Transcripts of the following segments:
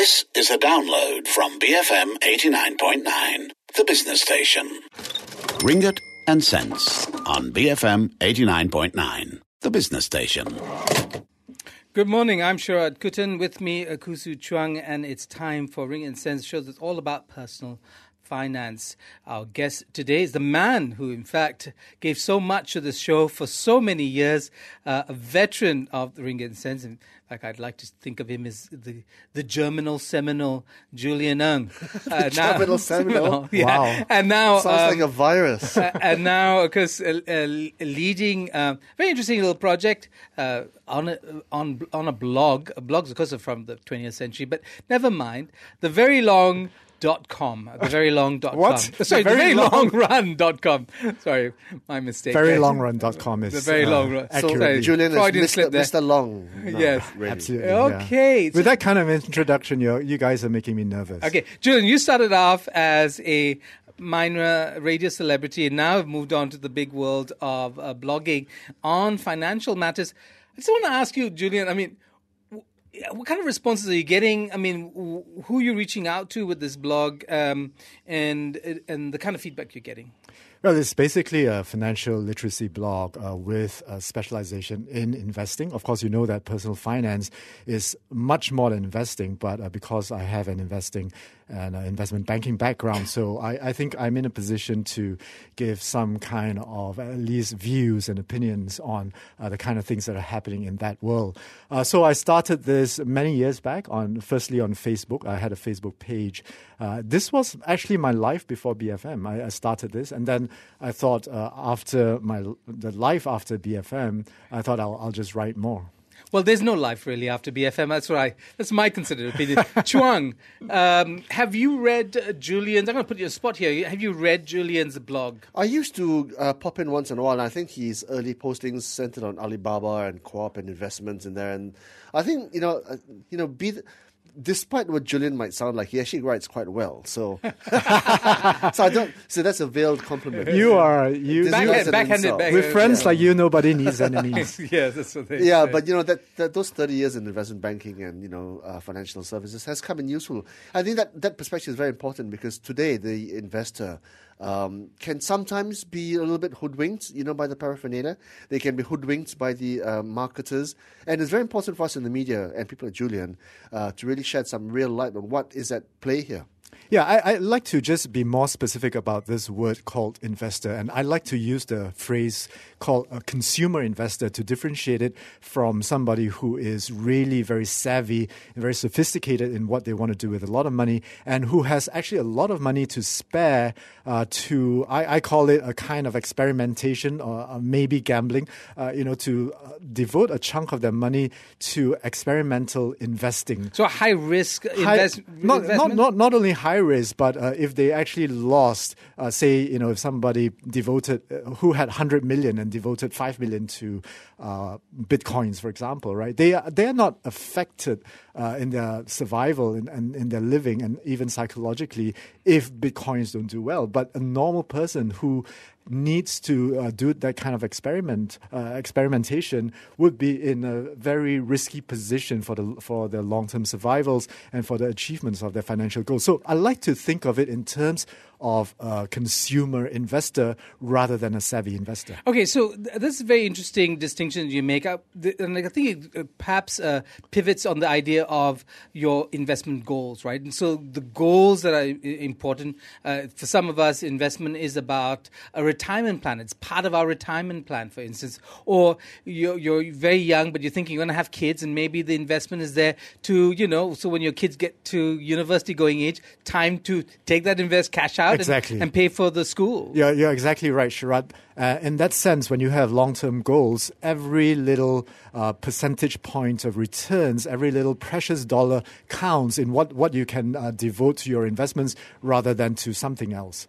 This is a download from BFM 89.9, the business station. Ringgit and Cents on BFM 89.9, the business station. Good morning, I'm Sharad Kuttan. With me, Kusu Chuang, and it's time for Ringgit and Cents, show that's all about personal finance. Our guest today is the man who, in fact, gave so much to this show for so many years, a veteran of the Ringgit and Cents. In fact, I'd like to think of him as the germinal seminal Julian Ng. Germinal seminal? Yeah. Wow. And now, sounds like a virus. And now, of course, leading a very interesting little project on a blog. Blogs, of course, are from the 20th century, but never mind. The very long .com, the very long.com. What? Sorry, the very long run.com. Sorry, my mistake. Verylongrun.com is the very long run. So Julian is Mr. Long. No, yes. really. Absolutely. Okay. Yeah. With that kind of introduction, you guys are making me nervous. Okay. Julian, you started off as a minor radio celebrity and now have moved on to the big world of blogging on financial matters. I just want to ask you, Julian, I mean, what kind of responses are you getting? I mean, who are you reaching out to with this blog, and the kind of feedback you're getting? Well, it's basically a financial literacy blog with a specialization in investing. Of course, you know that personal finance is much more than investing, but because I have an investing and investment banking background, so I think I'm in a position to give some kind of at least views and opinions on the kind of things that are happening in that world. So I started this many years back, firstly on Facebook. I had a Facebook page. This was actually my life before BFM. I started this, and then I thought after the life after BFM, I thought I'll just write more. Well, there's no life really after BFM. That's my considered opinion. Chuang, have you read Julian's? I'm going to put you on the spot here. Have you read Julian's blog? I used to pop in once in a while, and I think his early postings centered on Alibaba and Co-op and investments in there. And I think despite what Julian might sound like, he actually writes quite well. So, so that's a veiled compliment. Backhanded. With friends like you, nobody needs enemies. Yeah, that's what they Yeah, say. but that those 30 years in investment banking and financial services has come in useful. I think that perspective is very important because today the investor can sometimes be a little bit hoodwinked, by the paraphernalia. They can be hoodwinked by the marketers. And it's very important for us in the media and people like Julian to really shed some real light on what is at play here. Yeah, I'd like to just be more specific about this word called investor. And I like to use the phrase called a consumer investor to differentiate it from somebody who is really very savvy and very sophisticated in what they want to do with a lot of money and who has actually a lot of money to spare I call it a kind of experimentation or maybe gambling, to devote a chunk of their money to experimental investing. So high risk investment? Not only high risk, but if they actually lost, if somebody devoted, who had 100 million and devoted 5 million to Bitcoins, for example, right? They are not affected in their survival and in their living and even psychologically if Bitcoins don't do well. But a normal person who needs to do that kind of experimentation would be in a very risky position for their long-term survivals and for the achievements of their financial goals. So I like to think of it in terms of a consumer investor rather than a savvy investor. Okay, so this is a very interesting distinction you make up, and I think it perhaps pivots on the idea of your investment goals, right? And so the goals that are important for some of us, investment is about a retirement plan. It's part of our retirement plan, for instance. Or you're very young, but you're thinking you're going to have kids, and maybe the investment is there to, so when your kids get to university going age, time to take that cash out exactly. and pay for the school. Yeah, you're exactly right, Sharad. In that sense, when you have long-term goals, every little percentage point of returns, every little precious dollar counts in what you can devote to your investments rather than to something else.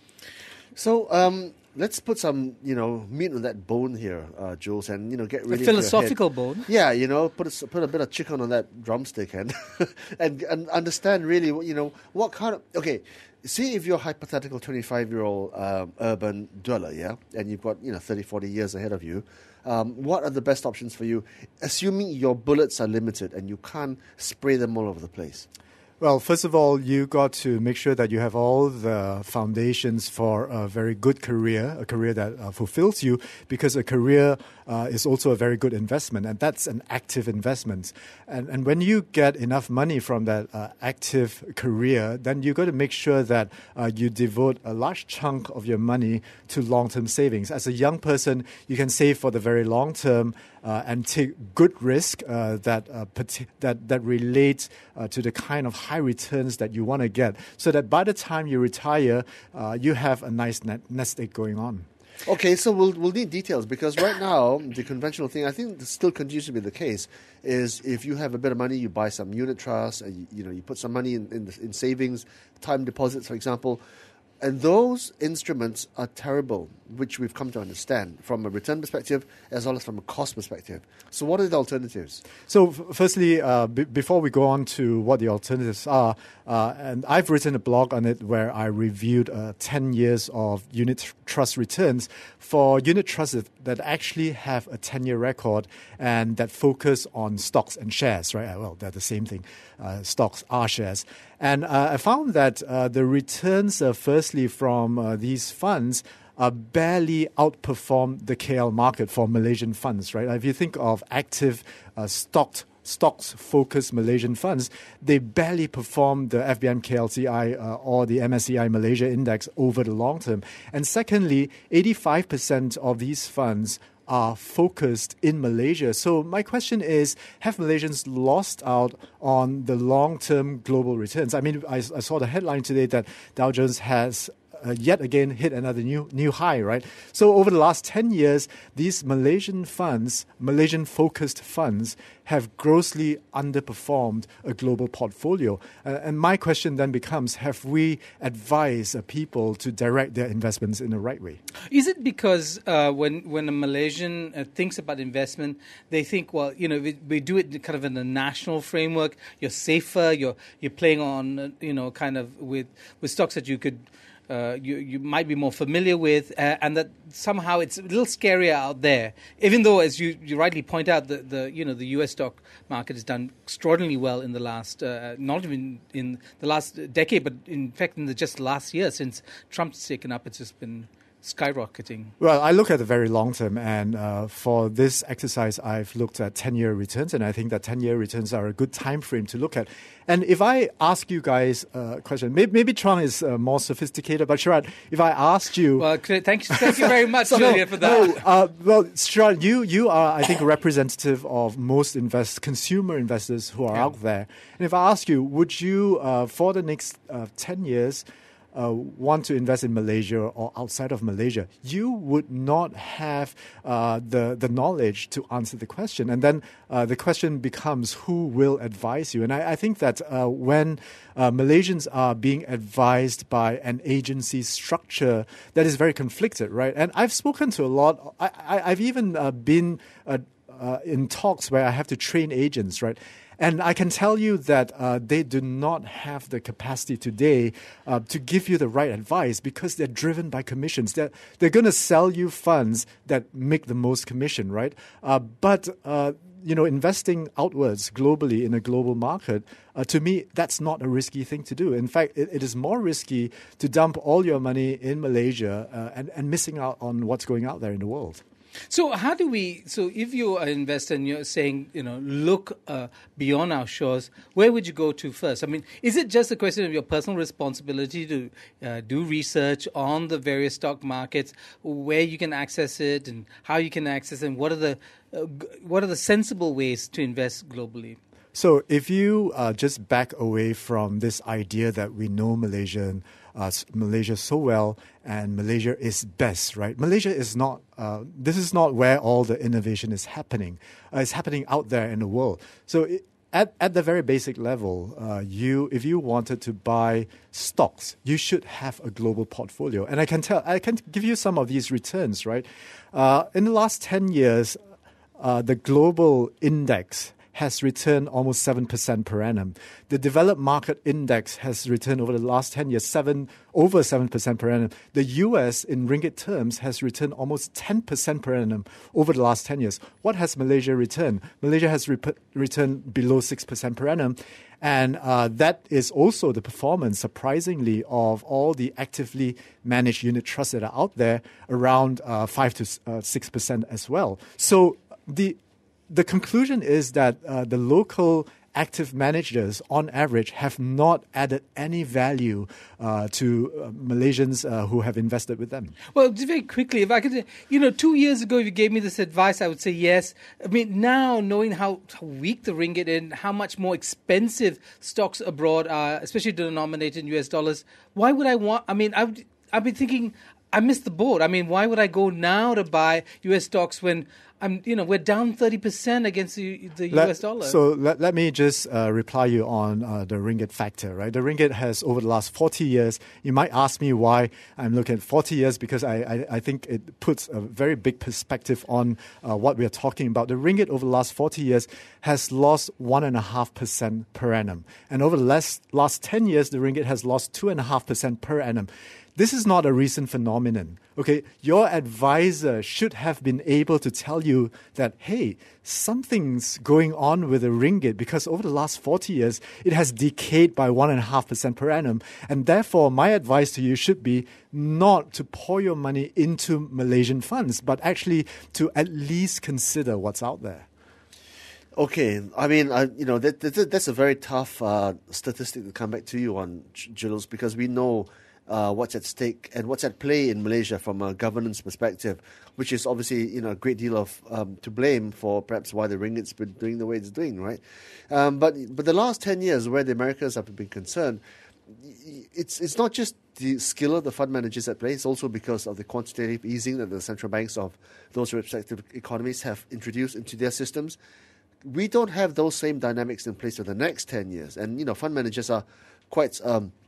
So let's put some, meat on that bone here, Jules, and get really a philosophical bone. Yeah, put a bit of chicken on that drumstick and and understand really, what kind of See if you're a hypothetical 25-year-old urban dweller, yeah, and you've got 30, 40 years ahead of you. What are the best options for you, assuming your bullets are limited and you can't spray them all over the place? Well, first of all, you got to make sure that you have all the foundations for a very good career, a career that fulfills you, because a career is also a very good investment, and that's an active investment. And when you get enough money from that active career, then you got to make sure that you devote a large chunk of your money to long-term savings. As a young person, you can save for the very long term and take good risk that relates to the kind of high returns that you want to get, so that by the time you retire, you have a nice nest egg going on. Okay, so we'll need details, because right now the conventional thing, I think this still continues to be the case, is if you have a bit of money, you buy some unit trusts, and you put some money in savings, time deposits, for example. And those instruments are terrible, which we've come to understand from a return perspective as well as from a cost perspective. So what are the alternatives? So firstly, before we go on to what the alternatives are, and I've written a blog on it where I reviewed 10 years of unit trust returns for unit trusts that actually have a 10-year record and that focus on stocks and shares, right? Well, they're the same thing. Stocks are shares. And I found that the returns, firstly, from these funds barely outperform the KL market for Malaysian funds, right? If you think of active stocks-focused Malaysian funds, they barely perform the FBM KLCI or the MSCI Malaysia Index over the long term. And secondly, 85% of these funds are focused in Malaysia. So my question is, have Malaysians lost out on the long-term global returns? I mean, I saw the headline today that Dow Jones has yet again hit another new high, right? So over the last 10 years, these Malaysian focused funds have grossly underperformed a global portfolio. And my question then becomes, have we advised people to direct their investments in the right way? Is it because when a Malaysian thinks about investment, they think, well, we do it kind of in a national framework, you're safer, you're playing on, kind of with stocks that you could you might be more familiar with, and that somehow it's a little scarier out there. Even though, as you rightly point out, the U.S. stock market has done extraordinarily well in the last, not even in the last decade, but in fact in just last year since Trump's taken up, it's just been skyrocketing. Well, I look at the very long term, and for this exercise, I've looked at 10-year returns, and I think that 10-year returns are a good time frame to look at. And if I ask you guys a question, maybe Trung is more sophisticated, but Sharad, if I asked you... Well, thank you very much, Julia, for that. Well, Sharad, you are, I think, a representative of most consumer investors who are out there. And if I ask you, would you, for the next 10 years... want to invest in Malaysia or outside of Malaysia, you would not have the knowledge to answer the question. And then the question becomes, who will advise you? And I think that when Malaysians are being advised by an agency structure that is very conflicted, right? And I've spoken to a lot. I've even been in talks where I have to train agents, right? And I can tell you that they do not have the capacity today to give you the right advice, because they're driven by commissions. They're going to sell you funds that make the most commission, right? But investing outwards globally in a global market, to me, that's not a risky thing to do. In fact, it is more risky to dump all your money in Malaysia and missing out on what's going out there in the world. So if you're an investor and you're saying, look beyond our shores, where would you go to first? I mean, is it just a question of your personal responsibility to do research on the various stock markets, where you can access it and how you can access it, and what are the sensible ways to invest globally? So if you just back away from this idea that we know Malaysia so well and Malaysia is best, right? Malaysia is not, this is not where all the innovation is happening. It's happening out there in the world. So at the very basic level, if you wanted to buy stocks, you should have a global portfolio. And I can give you some of these returns, right? In the last 10 years, the global index has returned almost 7% per annum. The developed market index has returned over the last 10 years over 7% per annum. The US in ringgit terms has returned almost 10% per annum over the last 10 years. What has Malaysia returned? Malaysia has returned below 6% per annum. And that is also the performance, surprisingly, of all the actively managed unit trusts that are out there, around 5 to 6% as well. So the conclusion is that the local active managers, on average, have not added any value to Malaysians who have invested with them. Well, just very quickly, if I could, 2 years ago, if you gave me this advice, I would say yes. I mean, now knowing how weak the ringgit and how much more expensive stocks abroad are, especially denominated in US dollars, why would I want? I mean, I've been thinking, I missed the boat. I mean, why would I go now to buy US stocks when we're down 30% against the US dollar? So let me just reply you on the ringgit factor, right? The ringgit has, over the last 40 years, you might ask me why I'm looking at 40 years, because I think it puts a very big perspective on what we are talking about. The ringgit over the last 40 years has lost 1.5% per annum. And over the last 10 years, the ringgit has lost 2.5% per annum. This is not a recent phenomenon. Okay, your advisor should have been able to tell you that, hey, something's going on with the ringgit, because over the last 40 years, it has decayed by 1.5% per annum. And therefore, my advice to you should be not to pour your money into Malaysian funds, but actually to at least consider what's out there. Okay, I mean, that's a very tough statistic to come back to you on, Jules, because we know what's at stake and what's at play in Malaysia from a governance perspective, which is obviously a great deal of to blame for perhaps why the ringgit's been doing the way it's doing, right? But the last 10 years, where the Americans have been concerned, it's not just the skill of the fund managers at play. It's also because of the quantitative easing that the central banks of those respective economies have introduced into their systems. We don't have those same dynamics in place for the next 10 years, and fund managers are quite.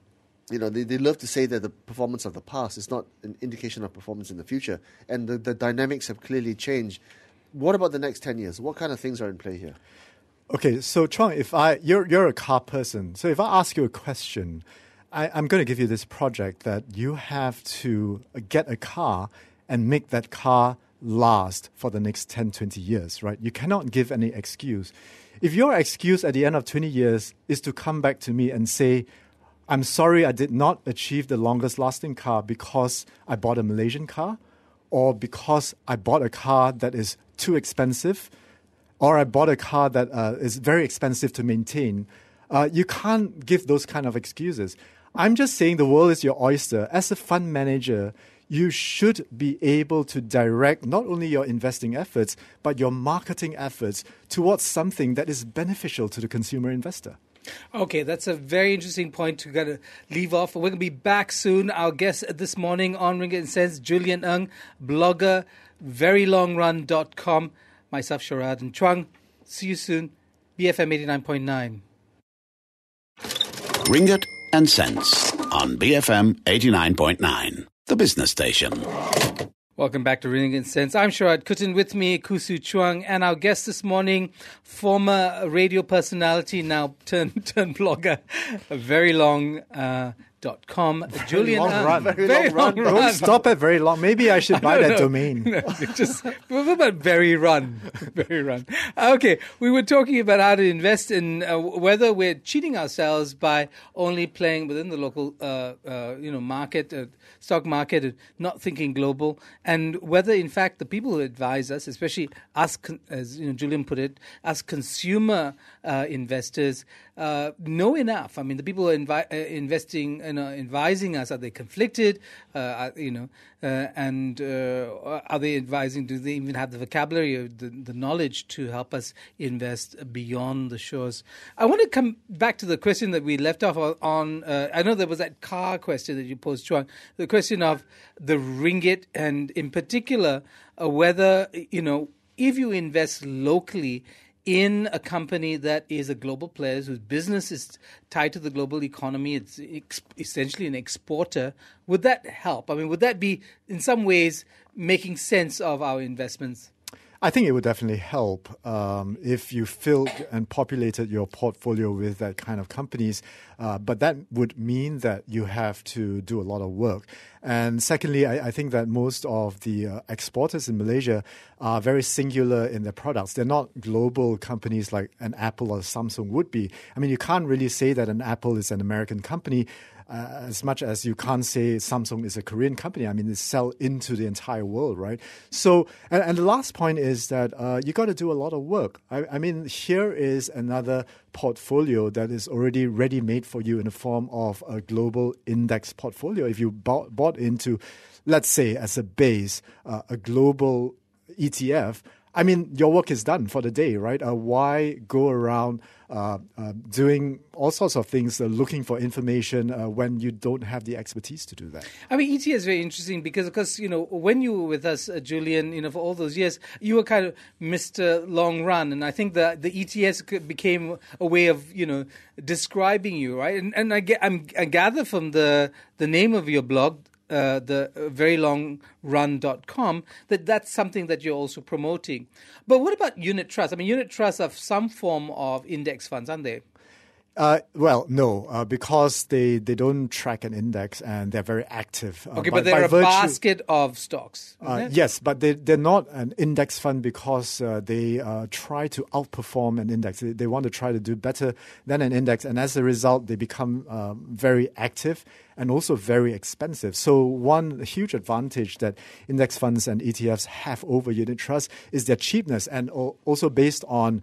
They love to say that the performance of the past is not an indication of performance in the future. And the dynamics have clearly changed. What about the next 10 years? What kind of things are in play here? Okay, so Chuang, you're a car person. So if I ask you a question, I'm going to give you this project that you have to get a car and make that car last for the next 10, 20 years, right? You cannot give any excuse. If your excuse at the end of 20 years is to come back to me and say, I'm sorry I did not achieve the longest lasting car because I bought a Malaysian car, or because I bought a car that is too expensive, or I bought a car that is very expensive to maintain. You can't give those kind of excuses. I'm just saying the world is your oyster. As a fund manager, you should be able to direct not only your investing efforts, but your marketing efforts towards something that is beneficial to the consumer investor. Okay, that's a very interesting point to leave off. We're going to be back soon. Our guest this morning on Ringgit and Cents, Julian Ng, blogger, verylongrun.com. Myself, Sharad, and Chuang. See you soon. BFM 89.9. Ringgit and Cents on BFM 89.9, the business station. Welcome back to Ringgit and Cents. I'm Sharad Kuttan, with me, Kusu Chuang, and our guest this morning, former radio personality, now turned blogger, verylong.com. Julian long run. Very long run. Don't stop at very long. Maybe I should buy that domain. Just about very run. Okay, we were talking about how to invest in whether we're cheating ourselves by only playing within the local market, stock market, not thinking global, and whether in fact the people who advise us, especially us, as Julian put it, us consumer investors, know enough. I mean, the people who are investing, advising us, are they conflicted? And are they advising? Do they even have the vocabulary or the knowledge to help us invest beyond the shores? I want to come back to the question that we left off on. I know there was that car question that you posed, Chuang. The question of the ringgit, and in particular, whether if you invest locally in a company that is a global player, whose business is tied to the global economy, it's essentially an exporter, would that help? I mean, would that be, in some ways, making sense of our investments? I think it would definitely help if you filled and populated your portfolio with that kind of companies. But that would mean that you have to do a lot of work. And secondly, I think that most of the exporters in Malaysia are very singular in their products. They're not global companies like an Apple or Samsung would be. I mean, you can't really say that an Apple is an American company. As much as you can't say Samsung is a Korean company. I mean, they sell into the entire world, right? So, and the last point is that you got to do a lot of work. I mean, here is another portfolio that is already ready-made for you in the form of a global index portfolio. If you bought into, let's say, as a base, a global ETF, I mean, your work is done for the day, right? Why go around doing all sorts of things, looking for information when you don't have the expertise to do that? I mean, ETF is very interesting because when you were with us, Julian, for all those years, you were kind of Mr. Long Run, and I think the ETFs became a way of describing you, right? And I gather from the name of your blog, the verylongrun.com, that's something that you're also promoting. But what about unit trusts? I mean, unit trusts are some form of index funds, aren't they? Well, no, because they don't track an index and they're very active. Okay, but they're a basket of stocks. Yes, but they're not an index fund because they try to outperform an index. They want to try to do better than an index. And as a result, they become very active and also very expensive. So one huge advantage that index funds and ETFs have over unit trusts is their cheapness. And also based on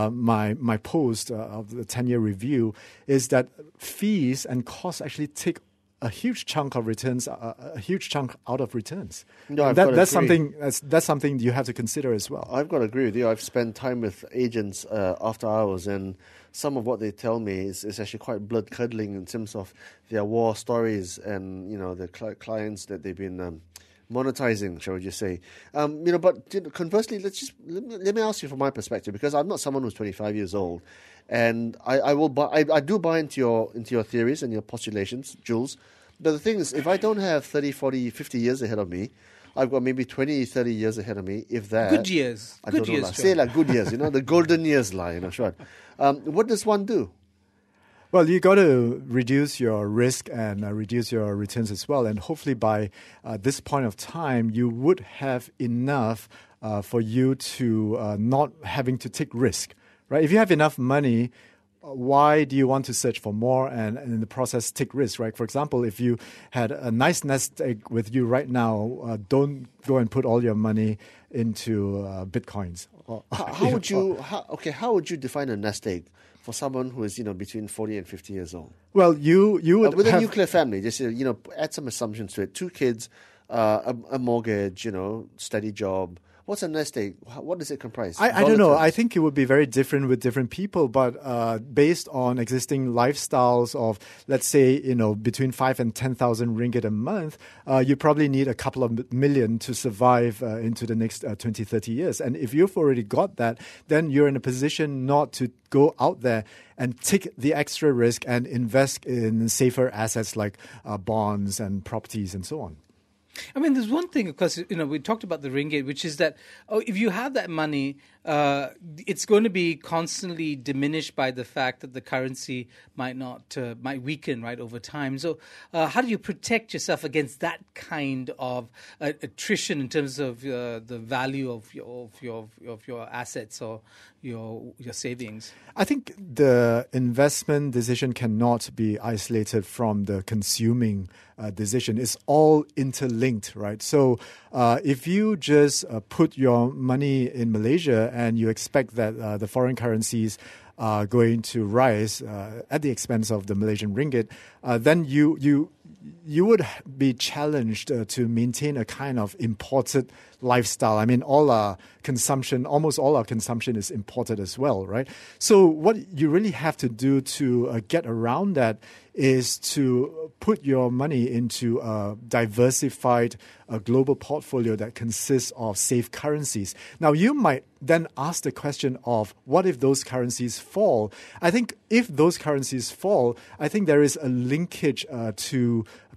my post of the 10-year review is that fees and costs actually take a huge chunk of returns, a huge chunk out of returns. No, that's something you have to consider as well. I've got to agree with you. I've spent time with agents after hours, and some of what they tell me is actually quite blood-curdling in terms of their war stories and the clients that they've been monetizing, shall we just say. But conversely, let me ask you from my perspective, because I'm not someone who's 25 years old, and I do buy into your theories and your postulations, Jules. But the thing is, if I don't have 30, 40, 50 years ahead of me, I've got maybe 20, 30 years ahead of me, if that. Good years. I don't know. Say like good years, the golden years, sure. What does one do? Well, you got to reduce your risk and reduce your returns as well. And hopefully by this point of time, you would have enough for you to not having to take risk, right? If you have enough money, why do you want to search for more and in the process take risks, right? For example, if you had a nice nest egg with you right now, don't go and put all your money into Bitcoins. How would you define a nest egg for someone who is between 40 and 50 years old? Well, you would with a nuclear family, just add some assumptions to it. 2 kids, a mortgage, steady job. What's a nest egg? What does it comprise? I don't know. I think it would be very different with different people, but based on existing lifestyles of, let's say, between 5 and 10,000 ringgit a month, you probably need a couple of million to survive into the next 20, 30 years. And if you've already got that, then you're in a position not to go out there and take the extra risk and invest in safer assets like bonds and properties and so on. I mean, there's one thing, of course, we talked about the ringgit, which is that if you have that money, it's going to be constantly diminished by the fact that the currency might weaken, right, over time. So how do you protect yourself against that kind of attrition in terms of the value of your assets or your savings? I think the investment decision cannot be isolated from the consuming decision. It's all interlinked, right? So if you just put your money in Malaysia and you expect that the foreign currencies are going to rise at the expense of the Malaysian ringgit, then you would be challenged to maintain a kind of imported lifestyle. I mean, almost all our consumption is imported as well, right? So what you really have to do to get around that is to put your money into a diversified global portfolio that consists of safe currencies. Now, you might then ask the question of what if those currencies fall? I think if those currencies fall, I think there is a linkage to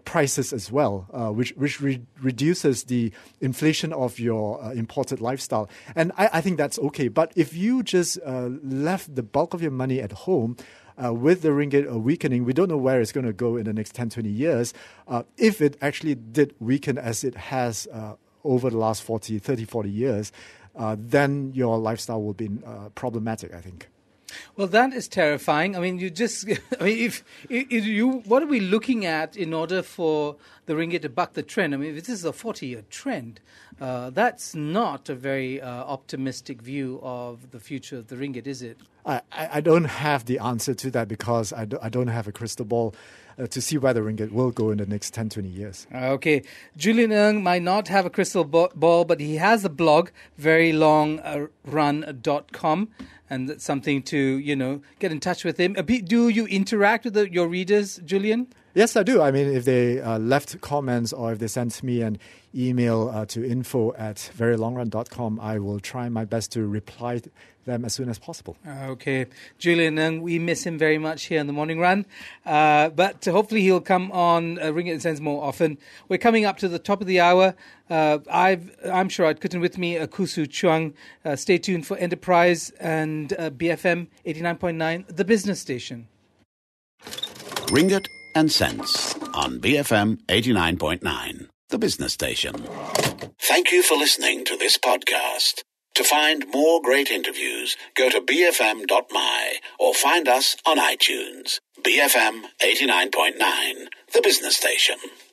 prices as well, which reduces the inflation of your imported lifestyle. And I think that's okay. But if you just left the bulk of your money at home, with the ringgit weakening, we don't know where it's going to go in the next 10, 20 years. If it actually did weaken as it has over the last 30, 40 years, then your lifestyle will be problematic, I think. Well, that is terrifying. I mean, if you, what are we looking at in order for the ringgit to buck the trend? I mean, if this is a 40-year trend, that's not a very optimistic view of the future of the ringgit, is it? I don't have the answer to that because I don't have a crystal ball to see where the ringgit will go in the next 10, 20 years. Okay. Julian Ng might not have a crystal ball, but he has a blog, verylongrun.com, and that's something to, get in touch with him. Do you interact with your readers, Julian? Yes, I do. I mean, if they left comments or if they sent me an email to info@verylongrun.com, I will try my best to reply to them as soon as possible. Okay. Julian Ng, we miss him very much here in the Morning Run, but hopefully he'll come on Ringgit and Cents more often. We're coming up to the top of the hour. I'm Sharad Kuttan, with me, Kusu Chuang. Stay tuned for Enterprise and BFM 89.9, the business station. Ringgit and Cents on BFM 89.9, the business station. Thank you for listening to this podcast. To find more great interviews, go to bfm.my or find us on iTunes. BFM 89.9, the business station.